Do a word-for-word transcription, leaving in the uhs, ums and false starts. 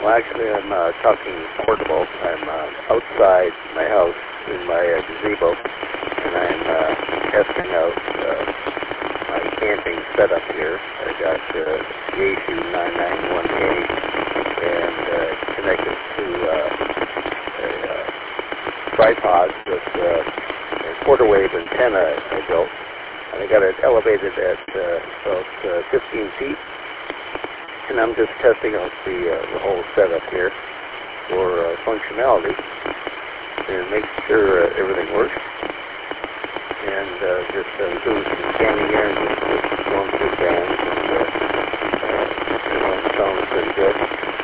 Well, actually, I'm uh, talking portable. I'm uh, outside my house in my uh, gazebo, and I'm uh, testing out uh, my camping setup here. I got uh, the A C nine ninety-one A and uh, connected to uh, a uh, tripod with uh, a quarter wave antenna I built. And I got it elevated at uh, about uh, fifteen feet. And I'm just testing out the, uh, the whole setup here for uh, functionality and making sure uh, everything works. And uh, just uh, doing some scanning here and just, just going through bands and uh, uh, you know, it sounds pretty good.